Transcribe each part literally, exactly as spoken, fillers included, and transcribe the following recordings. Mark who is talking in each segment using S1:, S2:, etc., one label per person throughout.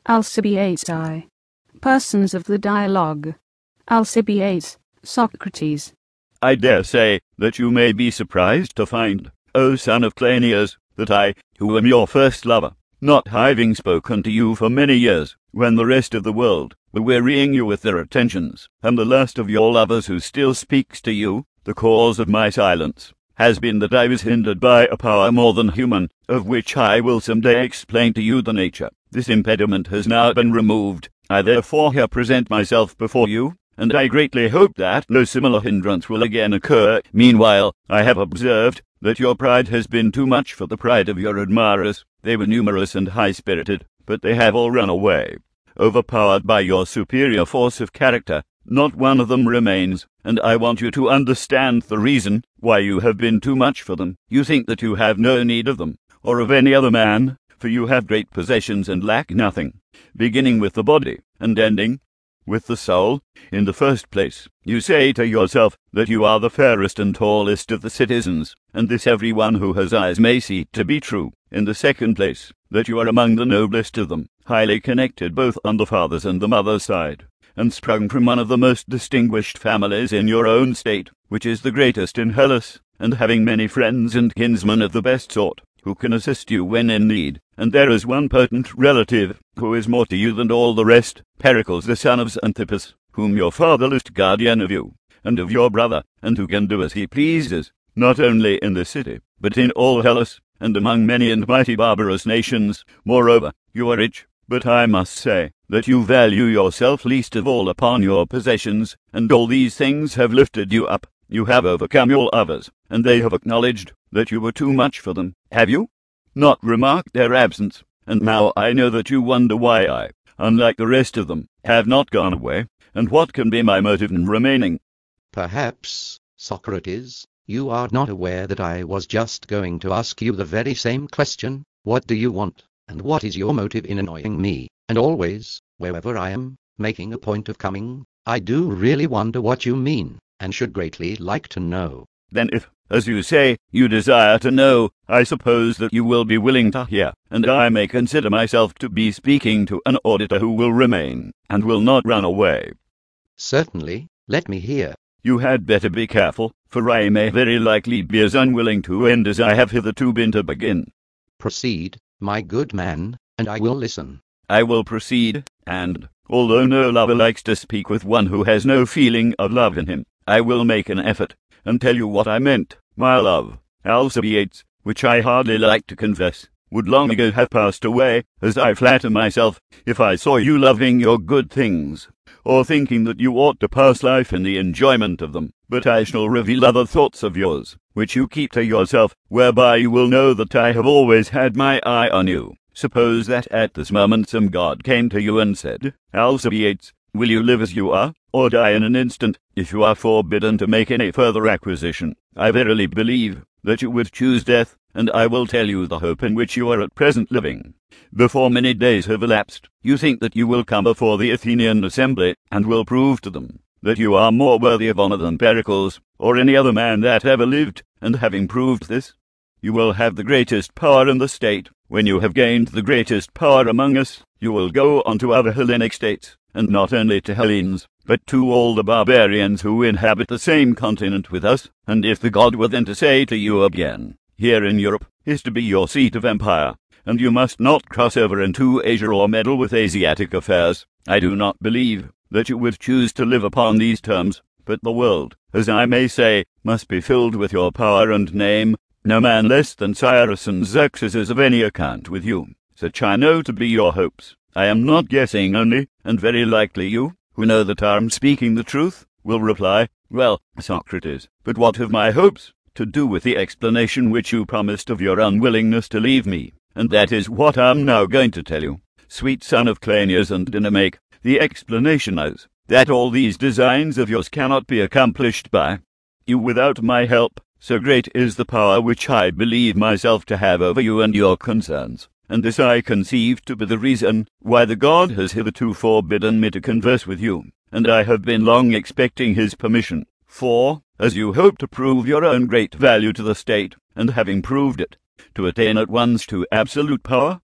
S1: Alcibiades I. Persons of the dialogue. Alcibiades, Socrates.
S2: I dare say that you may be surprised to find, O son of Cleinias, that I, who am your first lover, not having spoken to you for many years, when the rest of the world were wearying you with their attentions, am the last of your lovers who still speaks to you. The cause of my silence has been that I was hindered by a power more than human, of which I will some day explain to you the nature. This impediment has now been removed. I therefore here present myself before you, and I greatly hope that no similar hindrance will again occur. Meanwhile, I have observed that your pride has been too much for the pride of your admirers. They were numerous and high-spirited, but they have all run away. Overpowered by your superior force of character, not one of them remains, and I want you to understand the reason why you have been too much for them. You think that you have no need of them, or of any other man, for you have great possessions and lack nothing, beginning with the body, and ending with the soul. In the first place, you say to yourself that you are the fairest and tallest of the citizens, and this every one who has eyes may see to be true. In the second place, that you are among the noblest of them, highly connected both on the father's and the mother's side, and sprung from one of the most distinguished families in your own state, which is the greatest in Hellas, and having many friends and kinsmen of the best sort, who can assist you when in need. And there is one potent relative, who is more to you than all the rest, Pericles the son of Xanthippus, whom your father is guardian of you, and of your brother, and who can do as he pleases, not only in the city, but in all Hellas, and among many and mighty barbarous nations. Moreover, you are rich, but I must say that you value yourself least of all upon your possessions, and all these things have lifted you up. You have overcome all others, and they have acknowledged that you were too much for them. Have you not remarked their absence? And now I know that you wonder why I, unlike the rest of them, have not gone away, and what can be my motive in remaining.
S3: Perhaps, Socrates, you are not aware that I was just going to ask you the very same question. What do you want, and what is your motive in annoying me? And always, wherever I am, making a point of coming, I do really wonder what you mean, and should greatly like to know.
S2: Then if, as you say, you desire to know, I suppose that you will be willing to hear, and I may consider myself to be speaking to an auditor who will remain, and will not run away.
S3: Certainly, let me hear.
S2: You had better be careful, for I may very likely be as unwilling to end as I have hitherto been to begin.
S3: Proceed, my good man, and I will listen.
S2: I will proceed, and, although no lover likes to speak with one who has no feeling of love in him, I will make an effort, and tell you what I meant. My love, Alcibiades, which I hardly like to confess, would long ago have passed away, as I flatter myself, if I saw you loving your good things, or thinking that you ought to pass life in the enjoyment of them. But I shall reveal other thoughts of yours, which you keep to yourself, whereby you will know that I have always had my eye on you. Suppose that at this moment some god came to you and said, Alcibiades, will you live as you are, or die in an instant? If you are forbidden to make any further acquisition, I verily believe that you would choose death, and I will tell you the hope in which you are at present living. Before many days have elapsed, you think that you will come before the Athenian assembly, and will prove to them that you are more worthy of honor than Pericles, or any other man that ever lived, and having proved this, you will have the greatest power in the state. When you have gained the greatest power among us, you will go on to other Hellenic states, and not only to Hellenes, but to all the barbarians who inhabit the same continent with us. And if the god were then to say to you again, here in Europe is to be your seat of empire, and you must not cross over into Asia or meddle with Asiatic affairs, I do not believe that you would choose to live upon these terms, but the world, as I may say, must be filled with your power and name. No man less than Cyrus and Xerxes is of any account with you, such I know to be your hopes. I am not guessing only, and very likely you, who know that I am speaking the truth, will reply, well, Socrates, but what have my hopes to do with the explanation which you promised of your unwillingness to leave me? And that is what I am now going to tell you. Sweet son of Cleinias and Dynamake, the explanation is that all these designs of yours cannot be accomplished by you without my help. So great is the power which I believe myself to have over you and your concerns, and this I conceive to be the reason why the god has hitherto forbidden me to converse with you, and I have been long expecting his permission. For, as you hope to prove your own great value to the state, and having proved it, to attain at once to absolute power,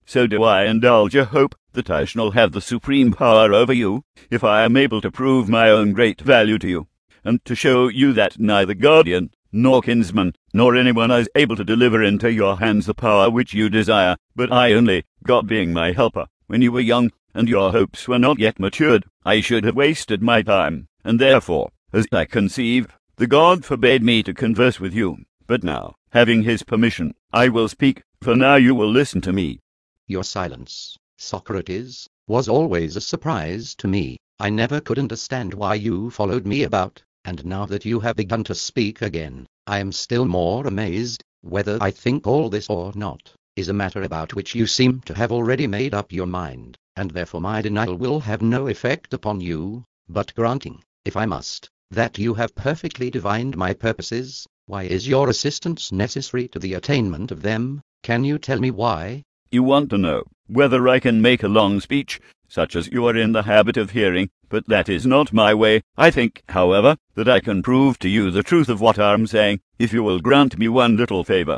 S2: so do I indulge a hope that I shall have the supreme power over you, if I am able to prove my own great value to you, and to show you that neither guardian, nor kinsman, nor anyone is able to deliver into your hands the power which you desire, but I only, God being my helper. When you were young, and your hopes were not yet matured, I should have wasted my time, and therefore, as I conceive, the God forbade me to converse with you. But now, having his permission, I will speak, for now you will listen to me.
S3: Your silence, Socrates, was always a surprise to me. I never could understand why you followed me about, and now that you have begun to speak again, I am still more amazed. Whether I think all this or not is a matter about which you seem to have already made up your mind, and therefore my denial will have no effect upon you. But granting, if I must, that you have perfectly divined my purposes, why is your assistance necessary to the attainment of them? Can you tell me why?
S2: You want to know whether I can make a long speech, such as you are in the habit of hearing, but that is not my way. I think, however, that I can prove to you the truth of what I am saying, if you will grant me one little favor.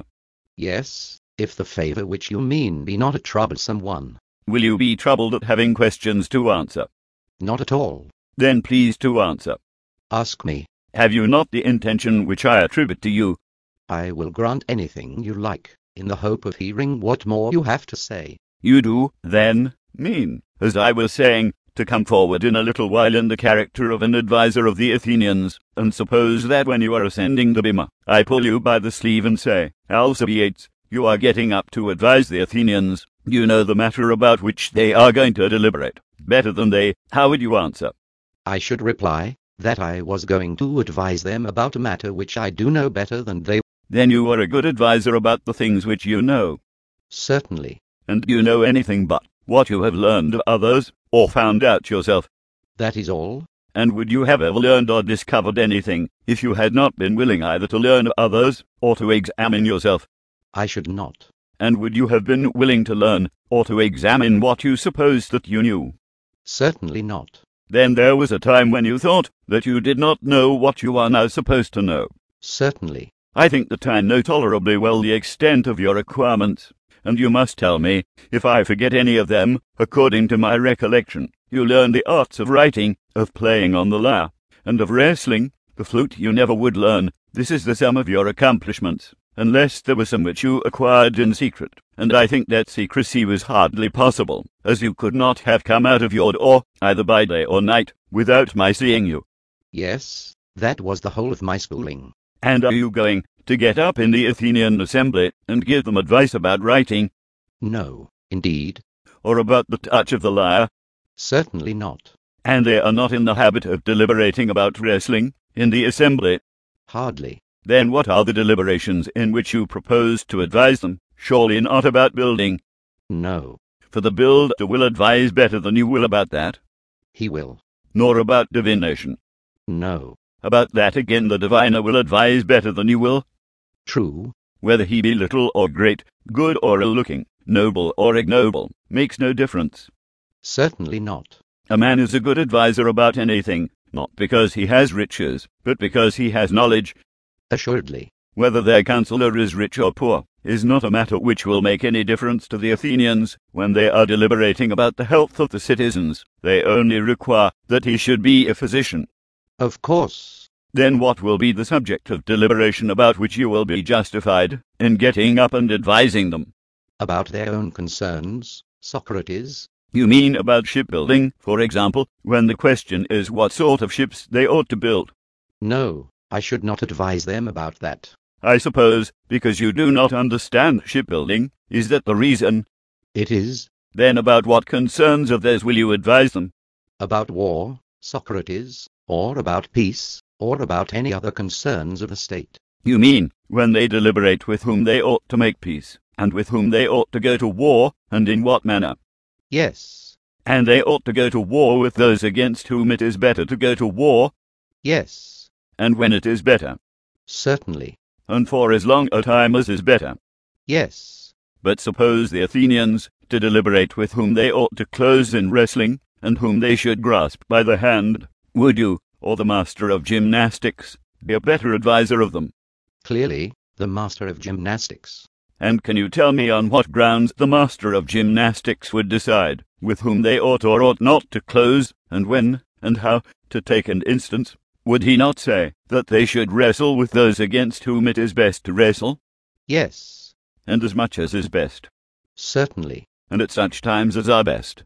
S3: Yes, if the favor which you mean be not a troublesome one.
S2: Will you be troubled at having questions to answer?
S3: Not at all.
S2: Then please to answer.
S3: Ask me.
S2: Have you not the intention which I attribute to you?
S3: I will grant anything you like, in the hope of hearing what more you have to say.
S2: You do, then, mean, as I was saying, to come forward in a little while in the character of an adviser of the Athenians, and suppose that when you are ascending the bema, I pull you by the sleeve and say, Alcibiades, you are getting up to advise the Athenians. You know the matter about which they are going to deliberate better than they. How would you answer?
S3: I should reply that I was going to advise them about a matter which I do know better than they.
S2: Then you are a good adviser about the things which you know.
S3: Certainly.
S2: And do you know anything but what you have learned of others, or found out yourself?
S3: That is all.
S2: And would you have ever learned or discovered anything, if you had not been willing either to learn of others, or to examine yourself?
S3: I should not.
S2: And would you have been willing to learn, or to examine what you supposed that you knew?
S3: Certainly not.
S2: Then there was a time when you thought that you did not know what you are now supposed to know.
S3: Certainly.
S2: I think that I know tolerably well the extent of your requirements, and you must tell me, if I forget any of them, according to my recollection. You learned the arts of writing, of playing on the lyre, and of wrestling. The flute you never would learn. This is the sum of your accomplishments, unless there was some which you acquired in secret, and I think that secrecy was hardly possible, as you could not have come out of your door, either by day or night, without my seeing you.
S3: Yes, that was the whole of my schooling.
S2: And are you going to get up in the Athenian assembly and give them advice about writing?
S3: No, indeed.
S2: Or about the touch of the lyre?
S3: Certainly not.
S2: And they are not in the habit of deliberating about wrestling in the assembly?
S3: Hardly.
S2: Then what are the deliberations in which you propose to advise them? Surely not about building.
S3: No.
S2: For the builder will advise better than you will about that.
S3: He will.
S2: Nor about divination.
S3: No.
S2: About that again the diviner will advise better than you will.
S3: True.
S2: Whether he be little or great, good or ill-looking, noble or ignoble, makes no difference.
S3: Certainly not.
S2: A man is a good adviser about anything, not because he has riches, but because he has knowledge.
S3: Assuredly.
S2: Whether their counselor is rich or poor is not a matter which will make any difference to the Athenians when they are deliberating about the health of the citizens. They only require that he should be a physician.
S3: Of course.
S2: Then what will be the subject of deliberation about which you will be justified in getting up and advising them?
S3: About their own concerns, Socrates.
S2: You mean about shipbuilding, for example, when the question is what sort of ships they ought to build?
S3: No, I should not advise them about that.
S2: I suppose, because you do not understand shipbuilding. Is that the reason?
S3: It is.
S2: Then about what concerns of theirs will you advise them?
S3: About war, Socrates, or about peace, or about any other concerns of the state.
S2: You mean, when they deliberate with whom they ought to make peace, and with whom they ought to go to war, and in what manner?
S3: Yes.
S2: And they ought to go to war with those against whom it is better to go to war?
S3: Yes.
S2: And when it is better?
S3: Certainly.
S2: And for as long a time as is better?
S3: Yes.
S2: But suppose the Athenians to deliberate with whom they ought to close in wrestling, and whom they should grasp by the hand, would you, or the master of gymnastics, be a better adviser of them?
S3: Clearly, the master of gymnastics.
S2: And can you tell me on what grounds the master of gymnastics would decide with whom they ought or ought not to close, and when, and how? To take an instance, would he not say that they should wrestle with those against whom it is best to wrestle?
S3: Yes.
S2: And as much as is best?
S3: Certainly.
S2: And at such times as are best?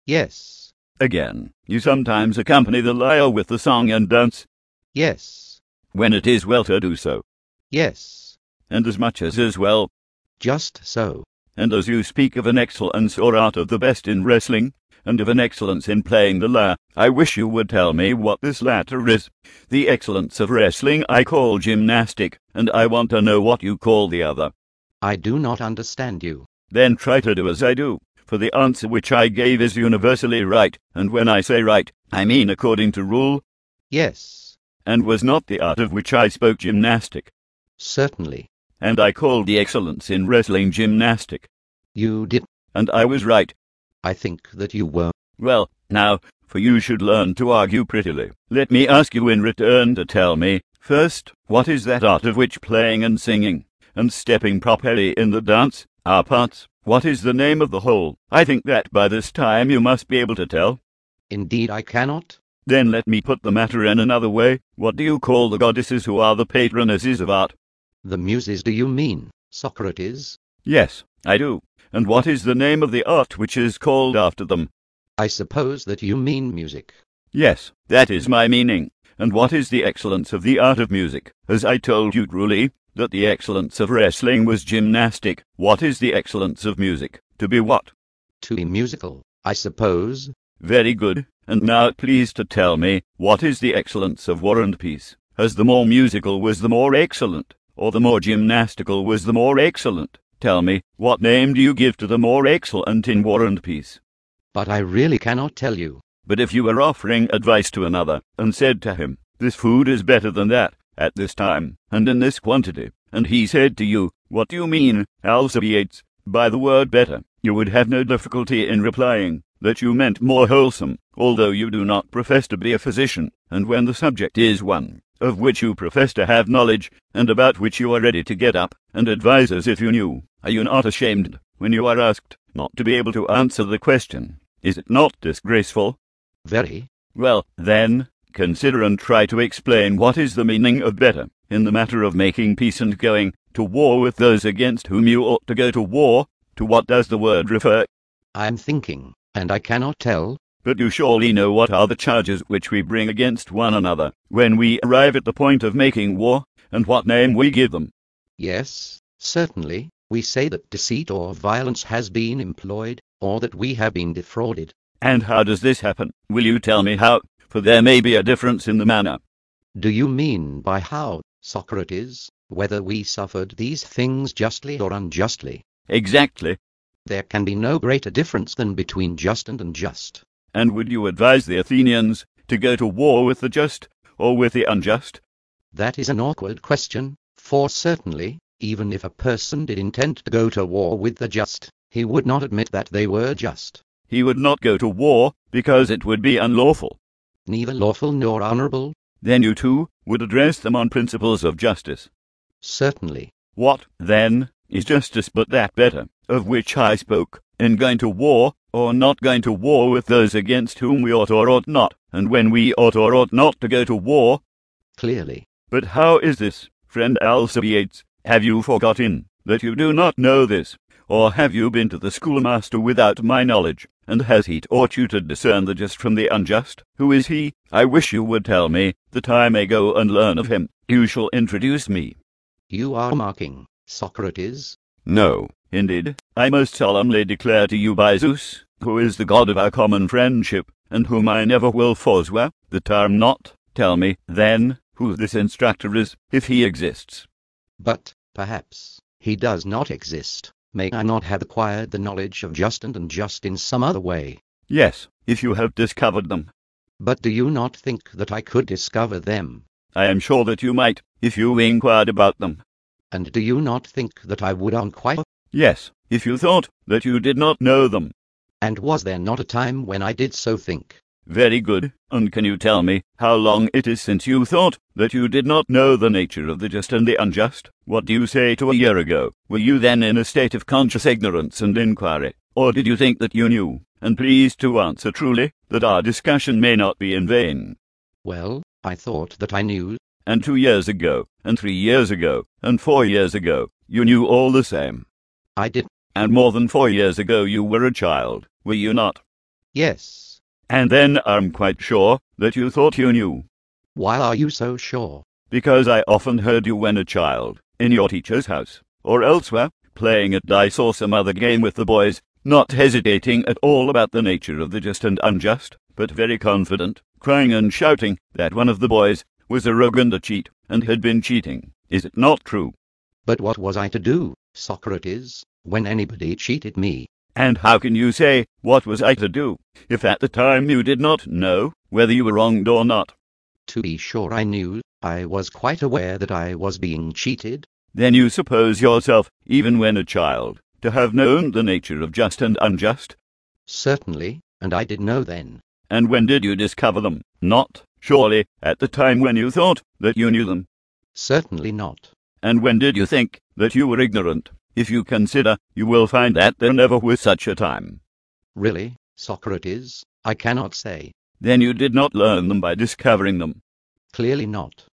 S3: Yes.
S2: Again, you sometimes accompany the lyre with the song and dance?
S3: Yes.
S2: When it is well to do so?
S3: Yes.
S2: And as much as is well?
S3: Just so.
S2: And as you speak of an excellence or art of the best in wrestling, and of an excellence in playing the lyre, I wish you would tell me what this latter is. The excellence of wrestling I call gymnastic, and I want to know what you call the other.
S3: I do not understand you.
S2: Then try to do as I do, for the answer which I gave is universally right, and when I say right, I mean according to rule.
S3: Yes.
S2: And was not the art of which I spoke gymnastic?
S3: Certainly.
S2: And I called the excellence in wrestling gymnastic.
S3: You did.
S2: And I was right.
S3: I think that you were.
S2: Well, now, for you should learn to argue prettily, let me ask you in return to tell me, first, what is that art of which playing and singing, and stepping properly in the dance, are parts? What is the name of the whole? I think that by this time you must be able to tell.
S3: Indeed I cannot.
S2: Then let me put the matter in another way. What do you call the goddesses who are the patronesses of art?
S3: The Muses, do you mean, Socrates?
S2: Yes, I do. And what is the name of the art which is called after them?
S3: I suppose that you mean music.
S2: Yes, that is my meaning. And what is the excellence of the art of music? As I told you truly, that the excellence of wrestling was gymnastic. What is the excellence of music? To be what?
S3: To be musical, I suppose.
S2: Very good. And now please to tell me, what is the excellence of War and Peace? As the more musical was the more excellent, or the more gymnastical was the more excellent? Tell me, what name do you give to the more excellent in War and Peace?
S3: But I really cannot tell you.
S2: But if you were offering advice to another, and said to him, this food is better than that, at this time, and in this quantity, and he said to you, what do you mean, Alcibiades, by the word better? You would have no difficulty in replying that you meant more wholesome, although you do not profess to be a physician, and when the subject is one of which you profess to have knowledge, and about which you are ready to get up and advise as if you knew, are you not ashamed, when you are asked, not to be able to answer the question? Is it not disgraceful?
S3: Very.
S2: Well, then, consider and try to explain what is the meaning of better, in the matter of making peace and going to war with those against whom you ought to go to war. To what does the word refer?
S3: I am thinking, and I cannot tell.
S2: But you surely know what are the charges which we bring against one another, when we arrive at the point of making war, and what name we give them.
S3: Yes, certainly, we say that deceit or violence has been employed, or that we have been defrauded.
S2: And how does this happen? Will you tell me how? For there may be a difference in the manner.
S3: Do you mean by how, Socrates, whether we suffered these things justly or unjustly?
S2: Exactly.
S3: There can be no greater difference than between just and unjust.
S2: And would you advise the Athenians to go to war with the just, or with the unjust?
S3: That is an awkward question, for certainly, even if a person did intend to go to war with the just, he would not admit that they were just.
S2: He would not go to war, because it would be unlawful.
S3: Neither lawful nor honorable.
S2: Then you too would address them on principles of justice.
S3: Certainly.
S2: What, then, is justice but that better, of which I spoke, in going to war, or not going to war with those against whom we ought or ought not, and when we ought or ought not to go to war?
S3: Clearly.
S2: But how is this, friend Alcibiades? Have you forgotten that you do not know this? Or have you been to the schoolmaster without my knowledge? And has he taught you to discern the just from the unjust? Who is he? I wish you would tell me, that I may go and learn of him. You shall introduce me.
S3: You are mocking, Socrates.
S2: No, indeed, I most solemnly declare to you by Zeus, who is the god of our common friendship, and whom I never will forswear, the term not. Tell me, then, who this instructor is, if he exists.
S3: But, perhaps, he does not exist. May I not have acquired the knowledge of just and unjust in some other way?
S2: Yes, if you have discovered them.
S3: But do you not think that I could discover them?
S2: I am sure that you might, if you inquired about them.
S3: And do you not think that I would inquire?
S2: Yes, if you thought that you did not know them.
S3: And was there not a time when I did so think?
S2: Very good. And can you tell me how long it is since you thought that you did not know the nature of the just and the unjust? What do you say to a year ago? Were you then in a state of conscious ignorance and inquiry, or did you think that you knew? And please to answer truly, that our discussion may not be in vain.
S3: Well, I thought that I knew.
S2: And two years ago, and three years ago, and four years ago, you knew all the same.
S3: I did.
S2: And more than four years ago you were a child, were you not?
S3: Yes.
S2: And then I'm quite sure that you thought you knew.
S3: Why are you so sure?
S2: Because I often heard you when a child, in your teacher's house, or elsewhere, playing at dice or some other game with the boys, not hesitating at all about the nature of the just and unjust, but very confident, crying and shouting that one of the boys was a rogue and a cheat, and had been cheating. Is it not true?
S3: But what was I to do, Socrates, when anybody cheated me?
S2: And how can you say, what was I to do, if at the time you did not know whether you were wronged or not?
S3: To be sure I knew, I was quite aware that I was being cheated.
S2: Then you suppose yourself, even when a child, to have known the nature of just and unjust?
S3: Certainly, and I did know then.
S2: And when did you discover them? Not, surely, at the time when you thought that you knew them?
S3: Certainly not.
S2: And when did you think that you were ignorant? If you consider, you will find that there never was such a time.
S3: Really, Socrates, I cannot say.
S2: Then you did not learn them by discovering them?
S3: Clearly not.